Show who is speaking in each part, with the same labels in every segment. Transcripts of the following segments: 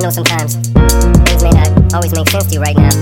Speaker 1: know sometimes things may not always make sense to you right now.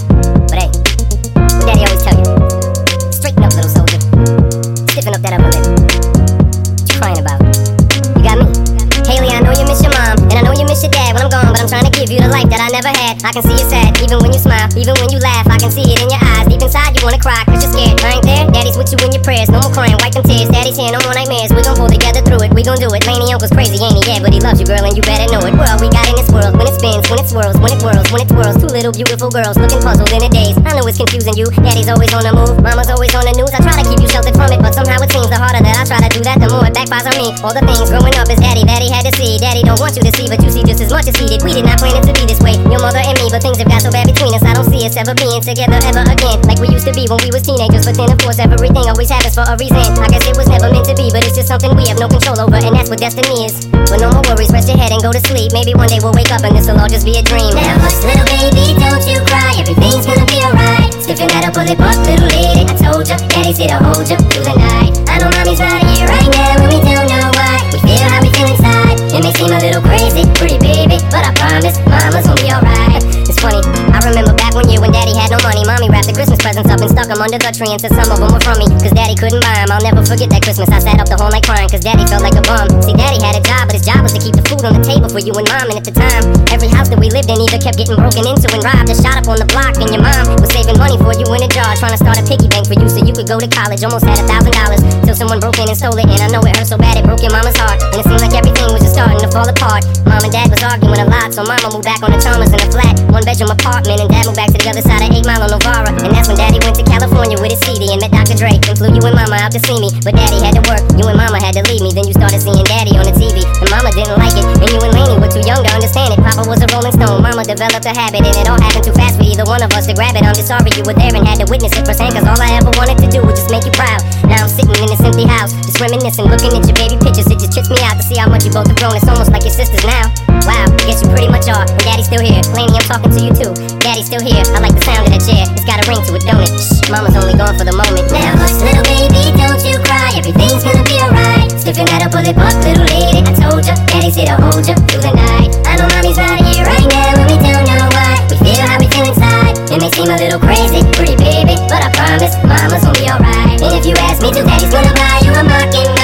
Speaker 1: But hey, what Daddy always tell you, straighten up, little soldier. Stiffen up that upper lip. What you crying about? You got me. Haley, I know you miss your mom, and I know you miss your dad when I'm gone, but I'm trying to give you the life that I never had. I can see you sad, even when you smile, even when you laugh. I can see it in your eyes. Deep inside you wanna cry, cause you're scared. I ain't there, Daddy's with you in your prayers. No more crying, wipe them tears. Daddy's here, no more nightmares. We gon' pull together through it, we gon' do it. Laney Uncle's crazy, ain't he? Yeah, but he loves you, girl, and you better know it. We're all we got in this world. When it spins, when it swirls, when it whirls, when it twirls. Two little beautiful girls looking puzzled in a daze. I know it's confusing you. Daddy's always on the move, Mama's always on the news. I try to keep you sheltered from it, but somehow it seems the harder that I try to do that, the more it backfires on me. All the things growing up is Daddy had to see. Daddy don't want you to see, but you see just as much as he did. We did not plan it to be this way, your mother and me, but things have got so bad between us. I don't see us ever being together ever again, like we used to be when we was teenagers. But then of course everything always happens for a reason. I guess it was never meant to be, but it's just something we have no control over, and that's what destiny is. But no more worries, rest your head and go to sleep. Maybe one day we'll wake up and this'll all just be a dream.
Speaker 2: Now hush, little baby, don't you cry, everything's gonna be alright. Stiffen that up, pull it up, little lady. I told ya, Daddy's here to hold ya through the night. I know Mommy's not here right now, and we don't know why. We feel how we feel inside. It may seem a little crazy, pretty baby, but I promise Mama's gonna be alright.
Speaker 1: It's funny, I remember back one year when Daddy had no money. Mommy wrapped the Christmas presents up and stuck them under the tree, and said some of them were from me, cause Daddy couldn't buy them. I'll never forget that Christmas. I sat up the whole night crying, cause Daddy felt like a bum. See, Daddy had a job, but his job was to keep the food on the table for you and Mom. And at the time, every house that we lived in either kept getting broken into and robbed or shot up on the block. And your mom was saving money for you in a jar, trying to start a piggy bank for you so you could go to college. Almost had $1,000 till someone broke in and stole it. And I know it hurt so bad it broke your mama's heart, and it seemed like everything was just starting to fall apart. Mom and Dad was arguing a lot, so Mama moved back on the Chalmers in a flat, one-bedroom apartment, and Dad moved back to the other side of 8 Mile on Novara. And that's when Daddy went to California with his CD and met Dr. Dre, and flew you and Mama out to see me. But Daddy had to work, you and Mama had to leave me. Then you started seeing Daddy on the TV, and Mama didn't like it, and you and Laney were too young to understand it. Papa was a Rolling Stone, Mama developed a habit, and it all happened too fast for either one of us to grab it. I'm just sorry you were there and had to witness it firsthand, cause all I ever wanted to do was just make you proud. Now I'm sitting in this empty house, just reminiscing, looking at your baby pictures. It just trips me out to see how much you both have grown. It's almost like your sisters now. Wow, guess you pretty much are. And Daddy's still here. Laney, I'm talking to you too. Daddy's still here. I like the sound of that chair. It's got a ring to it, don't it? Shh, Mama's only gone for the moment.
Speaker 2: Now hush, little baby, don't you cry, everything's gonna be alright. Stiffen that up, pull it up, little lady. I told ya, Daddy's here to hold ya through the night. I know Mommy's not here right now, and we don't know why. We feel how we feel inside. It may seem a little crazy, pretty baby, but I promise Mama's gonna be alright. And if you ask me to, Daddy's gonna buy you a Mockingbird.